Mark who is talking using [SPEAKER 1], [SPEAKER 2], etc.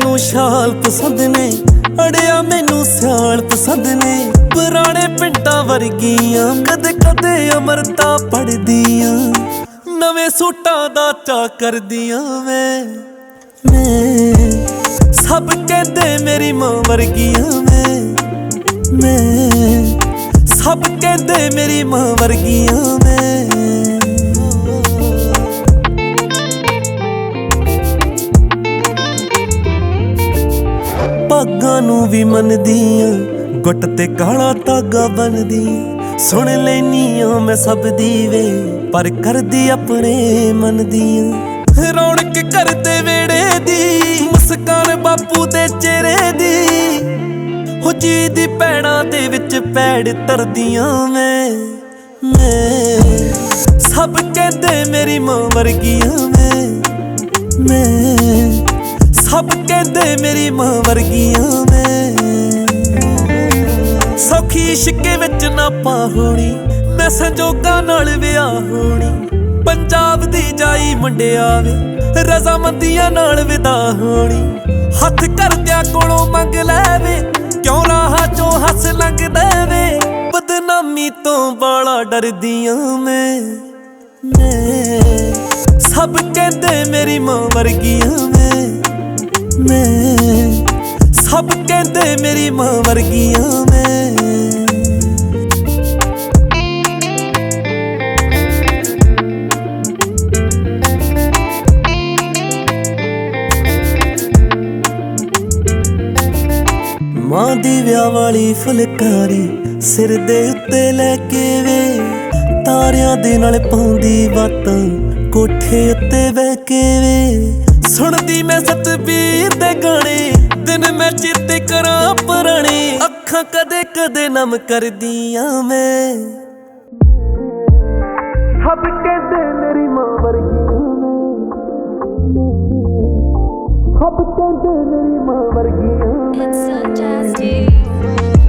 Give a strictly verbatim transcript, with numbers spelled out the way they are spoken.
[SPEAKER 1] ਤੈਨੂੰ ਸ਼ਾਲ ਪਸੰਦ ਨੇ, ਅੜਿਆ ਮੈਨੂੰ ਸਿਆਲ ਪਸੰਦ ਨੇ। ਪੁਰਾਣੇ ਪਿੰਡਾਂ ਵਰਗੀਆਂ ਕਦੇ ਕਦੇ ਅਮਰਤਾ ਪੜਦੀਆਂ, ਨਵੇਂ ਸੂਟਾਂ ਦਾ ਚਾਅ ਕਰਦੀਆਂ ਮੈਂ ਮੈਂ ਸਭ ਕਹਿੰਦੇ ਮੇਰੀ ਮਾਂ ਵਰਗੀਆਂ ਮੈਂ ਮੈਂ ਸਭ ਕਹਿੰਦੇ ਮੇਰੀ ਮਾਂ ਵਰਗੀਆਂ ਮੈਂ। ਭਾਗਾਂ ਨੂੰ ਵੀ ਮੰਨਦੀਆਂ, ਗੁੱਟ ਤੇ ਕਾਲਾ ਧਾਗਾ ਬੰਨਦੀਆਂ। ਸੁਣ ਲੈਨੀ ਆਂ ਮੈਂ ਸਭ ਦੀ ਵੇ, ਪਰ ਕਰਦੀ ਆਪਣੇ ਮਨ ਦੀਆਂ। ਰੌਣਕ ਕਰਦੇ ਵੇੜੇ ਦੀ, ਮੁਸਕਾਨ ਬਾਪੂ ਦੇ ਚਿਹਰੇ ਦੀ। ਹੋ ਜੀ ਦੀ ਪੈੜਾਂ ਦੇ ਵਿੱਚ ਪੈੜ ਧਰਦੀਆਂ ਮੈਂ ਮੈਂ ਸਭ ਕਹਿੰਦੇ ਮੇਰੀ ਮਾਂ ਵਰਗੀਆਂ ਮੈਂ ਮੈਂ ਸਭ ਕਹਿੰਦੇ ਮੇਰੀ ਮਾਂ ਵਰਗੀਆਂ ਮੈਂ। ਸੌਖੀ ਇਸ਼ਕੇ ਵਿੱਚ ਨਾ ਪਾ ਹੋਣੀ, ਮੈਂ ਸੰਜੋਗਾਂ ਨਾਲ ਵਿਆਹ ਹੋਣੀ। ਪੰਜਾਬ ਦੀ ਜਾਈ ਮੁੰਡਿਆ ਵੇ, ਰਜ਼ਾਮੰਦੀਆਂ ਨਾਲ ਵਿਦਾ ਹੋਣੀ। ਹੱਥ ਕਰਦਿਆਂ ਕੋਲੋਂ ਮੰਗ ਲੈਵੇ, ਕਿਉਂ ਰਾਹਾਂ ਚੋਂ ਹੱਸ ਲੰਘਦਾ ਵੇ। ਬਦਨਾਮੀ ਤੋਂ ਬਾਲਾ ਡਰਦੀਆਂ ਮੈਂ ਮੈਂ ਸਭ ਕਹਿੰਦੇ ਮੇਰੀ ਮਾਂ ਵਰਗੀਆਂ ਮੈਂ ਮੈਂ ਸਭ ਕਹਿੰਦੇ ਮੇਰੀ ਮਾਂ ਵਰਗੀਆਂ ਮੈਂ। ਮਾਂ ਦੀ ਵਿਆਹ ਵਾਲੀ ਫੁਲਕਾਰੀ ਸਿਰ ਦੇ ਉੱਤੇ ਲੈ ਕੇ ਵੇ, ਤਾਰਿਆਂ ਦੇ ਨਾਲ ਪਾਉਂਦੀ ਬਾਤਾਂ ਕੋਠੇ ਉੱਤੇ ਬਹਿ ਕੇ ਵੇ। ਸੁਣਦੀ ਮੈਂ ਸਤਬੀਰ ਦੇ ਗਾਣੇ, ਦਿਨ ਮੈਂ ਚੇਤੇ ਕਰਾਂ ਪੁਰਾਣੇ। ਅੱਖਾਂ ਕਦੇ ਕਦੇ ਨਮ ਕਰਦੀਆਂ ਮੈਂ ਸਭ ਕਹਿੰਦੇ ਮੇਰੀ ਮਾਂ ਵਰਗੀਆਂ ਮੈਂ ਸਭ ਕਹਿੰਦੇ ਮੇਰੀ ਮਾਂ ਵਰਗੀਆਂ ਮੈਂ।